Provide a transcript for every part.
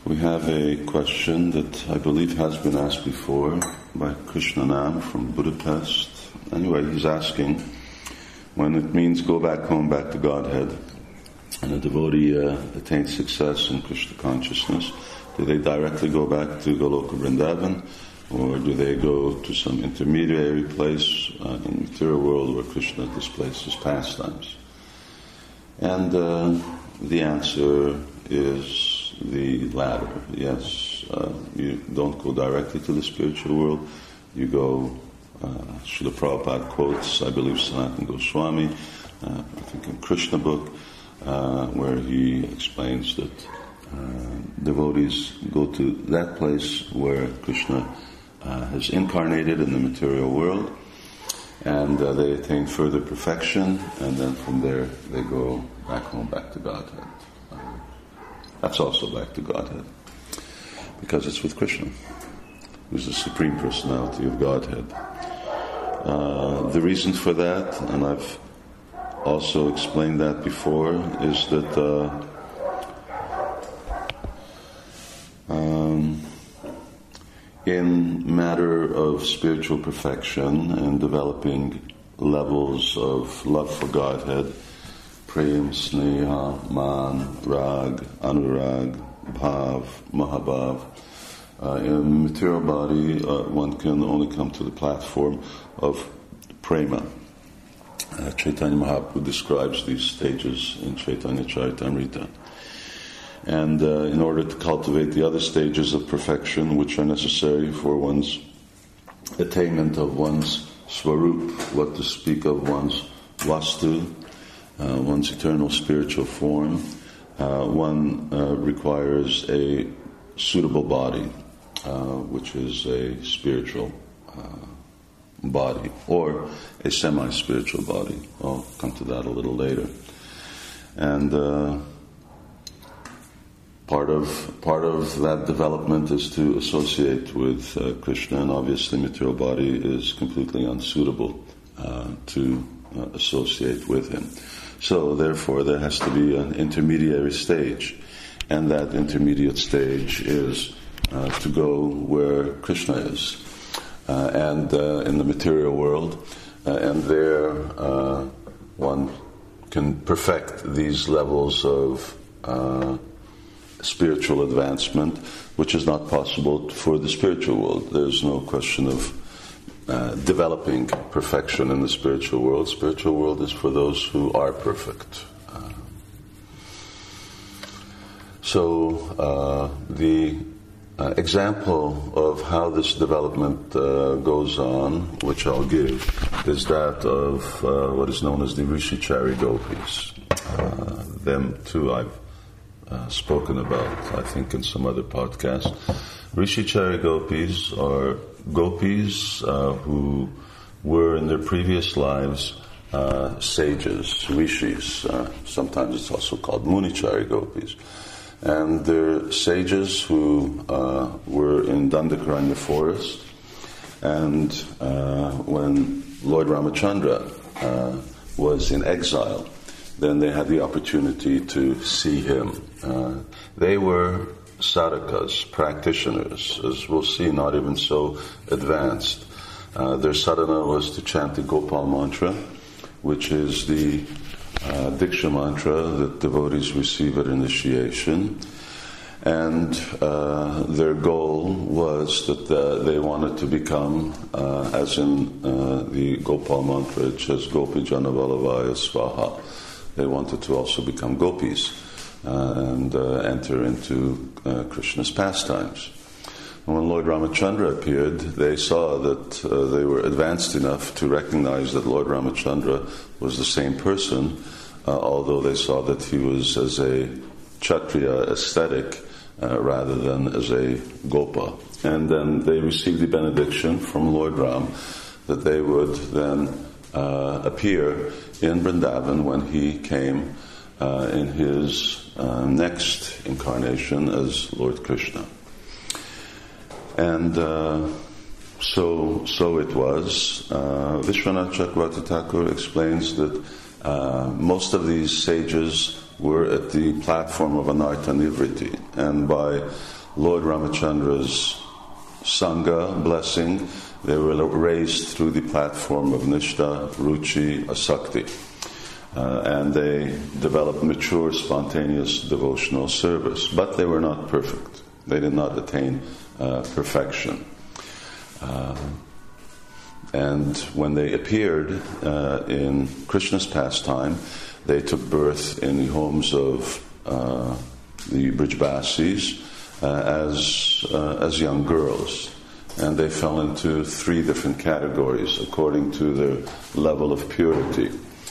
We have a question that I believe has been asked before by Krishnanam from Budapest. Anyway, he's asking, when it means go back home, back to Godhead, and a devotee attains success in Krishna consciousness, do they directly go back to Goloka Vrindavan, or do they go to some intermediary place in the material world where Krishna displaces pastimes? And the answer is the latter. Yes, you don't go directly to the spiritual world. You go, Srila Prabhupada quotes, I believe, Sanatana Goswami, I think in Krishna book, where he explains that devotees go to that place where Krishna has incarnated in the material world, and they attain further perfection, and then from there they go back home, back to Godhead. That's also back to Godhead, because it's with Krishna, who's the Supreme Personality of Godhead. The reason for that, and I've also explained that before, is that in matter of spiritual perfection and developing levels of love for Godhead, Prem, Sneha, Man, Rag, Anurag, Bhav, Mahabhav, in the material body, one can only come to the platform of Prema. Chaitanya Mahaprabhu describes these stages in Chaitanya Charitamrita. And in order to cultivate the other stages of perfection, which are necessary for one's attainment of one's Swarup, what to speak of one's Vastu, one's eternal spiritual form, one requires a suitable body, which is a spiritual body, or a semi-spiritual body. I'll come to that a little later. And part of that development is to associate with Krishna, and obviously material body is completely unsuitable to associate with him. So therefore there has to be an intermediary stage, and that intermediate stage is to go where Krishna is, and in the material world, and there one can perfect these levels of spiritual advancement, which is not possible for the spiritual world. There's no question of developing perfection in the spiritual world. Spiritual world is for those who are perfect. So the example of how this development goes on, which I'll give, is that of what is known as the Rishicari Gopis. Them too I've spoken about, I think, in some other podcasts. Rishicari Gopis are gopis who were in their previous lives sages, rishis. Sometimes it's also called Munichari Gopis. And they're sages who were in Dandakaranya forest. And when Lord Ramachandra was in exile, then they had the opportunity to see him. They were sadhakas, practitioners, as we'll see, not even so advanced. Their sadhana was to chant the Gopal mantra, which is the Diksha mantra that devotees receive at initiation. And their goal was that they wanted to become, as in the Gopal mantra, it says Gopi Jana Valavaya Swaha. They wanted to also become gopis and enter into Krishna's pastimes. And when Lord Ramachandra appeared, they saw that they were advanced enough to recognize that Lord Ramachandra was the same person, although they saw that he was as a Kshatriya ascetic rather than as a Gopa. And then they received the benediction from Lord Ram that they would then appear in Vrindavan when he came in his next incarnation as Lord Krishna. And so it was. Vishwanath Chakravarti Thakur explains that most of these sages were at the platform of Anartha Nivriti, and by Lord Ramachandra's Sangha blessing, they were raised through the platform of Nishtha, Ruchi, Asakti. And they developed mature, spontaneous devotional service. But they were not perfect. They did not attain perfection. And when they appeared in Krishna's pastime, they took birth in the homes of the Brijbasis as young girls. And they fell into 3 different categories according to their level of purity.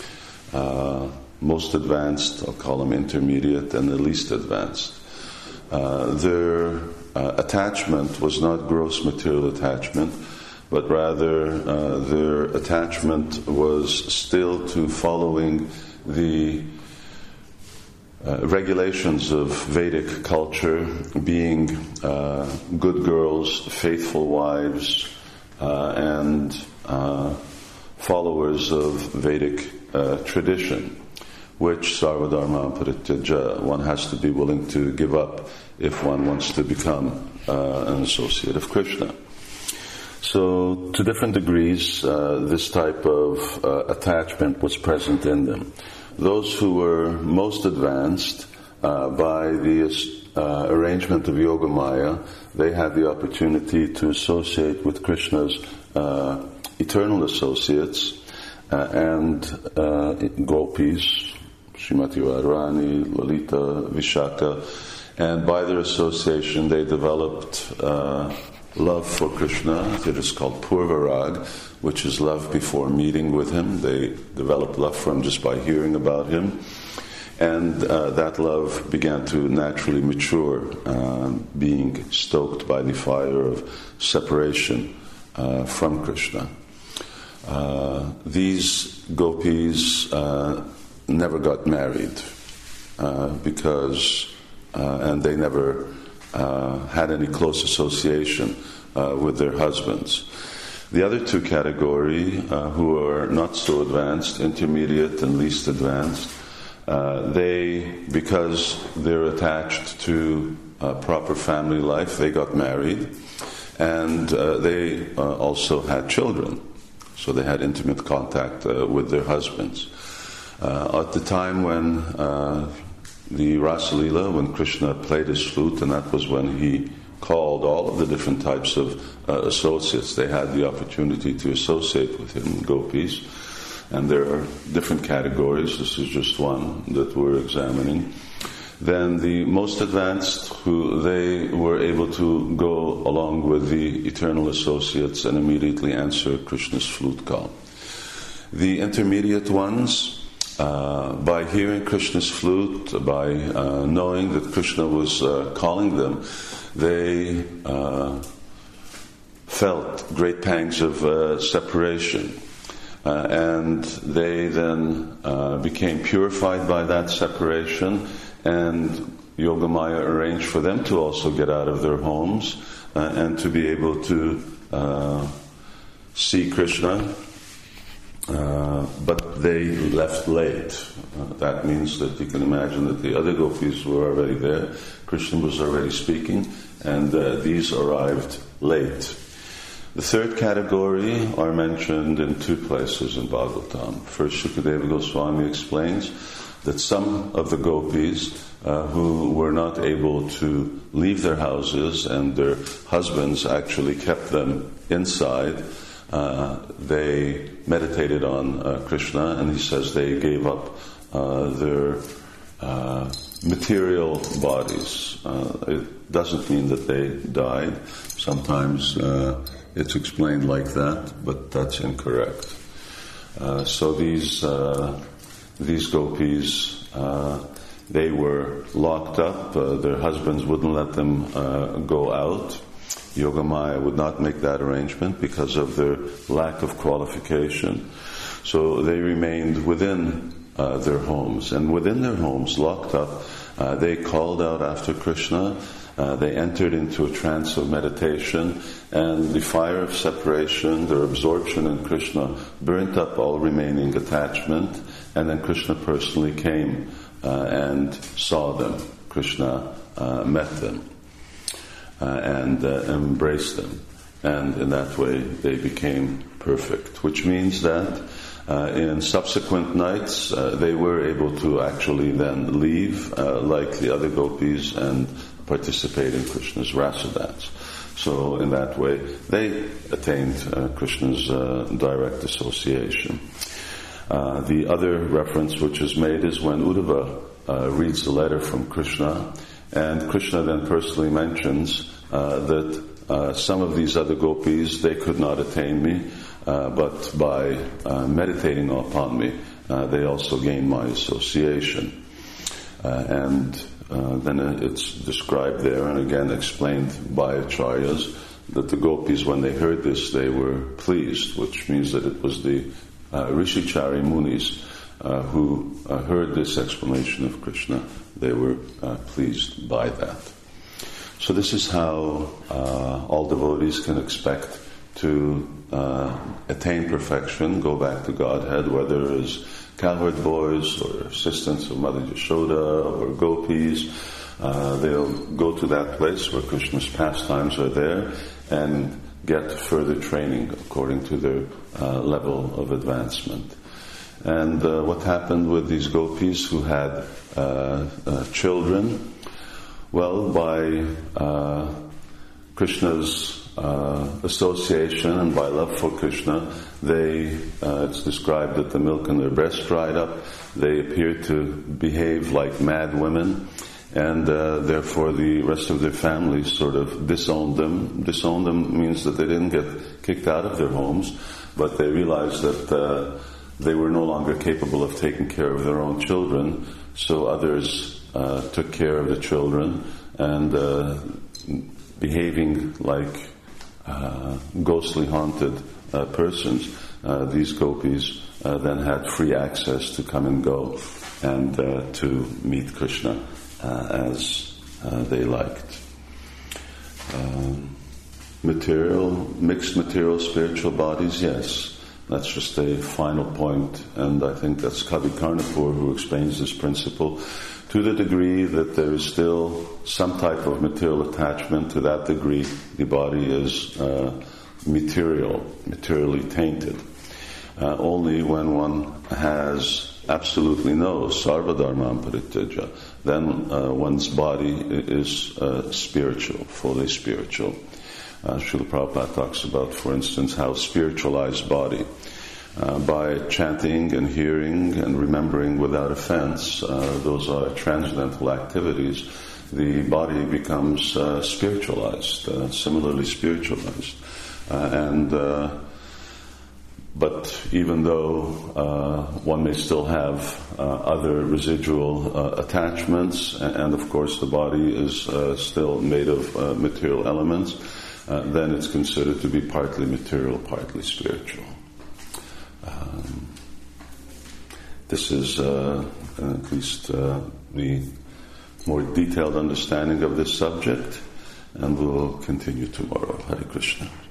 Most advanced, I'll call them intermediate, and the least advanced. Their attachment was not gross material attachment, but rather their attachment was still to following the regulations of Vedic culture, being good girls, faithful wives, and followers of Vedic tradition, which sarvadharma parityaja, one has to be willing to give up if one wants to become an associate of Krishna. So, to different degrees, this type of attachment was present in them. Those who were most advanced, by the arrangement of Yogamaya, they had the opportunity to associate with Krishna's eternal associates and gopis, Srimati Radharani, Lalita, Vishaka, and by their association they developed love for Krishna. It is called Purvarag, which is love before meeting with him. They developed love for him just by hearing about him. And that love began to naturally mature, being stoked by the fire of separation from Krishna. These gopis never got married because, and they never had any close association with their husbands. The other 2 category, who are not so advanced, intermediate and least advanced, because they're attached to proper family life, they got married, and they also had children. So they had intimate contact with their husbands. At the time when the Rasa Leela, when Krishna played his flute, and that was when he called all of the different types of associates. They had the opportunity to associate with him, gopis, and there are different categories. This is just one that we're examining. Then the most advanced, who they were able to go along with the eternal associates and immediately answer Krishna's flute call. The intermediate ones, by hearing Krishna's flute, by knowing that Krishna was calling them, they felt great pangs of separation. And they then became purified by that separation, and Yogamaya arranged for them to also get out of their homes and to be able to see Krishna. But they left late. That means that you can imagine that the other gopis were already there. Krishna was already speaking, and these arrived late. The third category are mentioned in 2 places in Bhagavatam. First, Shukadeva Goswami explains that some of the gopis who were not able to leave their houses and their husbands actually kept them inside, they meditated on Krishna, and he says they gave up their material bodies. It doesn't mean that they died. Sometimes it's explained like that, but that's incorrect. So these gopis, they were locked up. Their husbands wouldn't let them go out. Yogamaya would not make that arrangement because of their lack of qualification. So they remained within their homes. And within their homes, locked up, they called out after Krishna. They entered into a trance of meditation, and the fire of separation, their absorption in Krishna, burnt up all remaining attachment, and then Krishna personally came and saw them. Krishna met them and embraced them. And in that way they became perfect, which means that in subsequent nights they were able to actually then leave like the other gopis and participate in Krishna's rasa dance. So in that way they attained Krishna's direct association. The other reference which is made is when Uddhava reads the letter from Krishna, and Krishna then personally mentions that some of these other gopis, they could not attain me, but by meditating upon me, they also gained my association. And then it's described there and again explained by acharyas that the gopis, when they heard this, they were pleased, which means that it was the Rishichari Munis who heard this explanation of Krishna. They were pleased by that. So this is how all devotees can expect to attain perfection, go back to Godhead, whether as cowherd boys or assistants of Mother Yashoda or gopis. They'll go to that place where Krishna's pastimes are there and get further training according to their level of advancement. And what happened with these gopis who had children? Well, by Krishna's association and by love for Krishna, it's described that the milk in their breast dried up. They appeared to behave like mad women, and therefore the rest of their families sort of disowned them. Disowned them means that they didn't get kicked out of their homes, but they realized that they were no longer capable of taking care of their own children, so others took care of the children, and behaving like ghostly haunted persons, these gopis then had free access to come and go and to meet Krishna as they liked. Mixed material spiritual bodies, yes. That's just a final point, and I think that's Kavi Karnapur who explains this principle. To the degree that there is still some type of material attachment, to that degree the body is materially tainted. Only when one has absolutely no sarva dharmam parityaja, then one's body is spiritual, fully spiritual. Srila Prabhupada talks about, for instance, how spiritualized body. By chanting and hearing and remembering without offense, those are transcendental activities, the body becomes spiritualized, similarly spiritualized. But even though one may still have other residual attachments, and of course the body is still made of material elements, then it's considered to be partly material, partly spiritual. This is at least the more detailed understanding of this subject, and we'll continue tomorrow. Hare Krishna.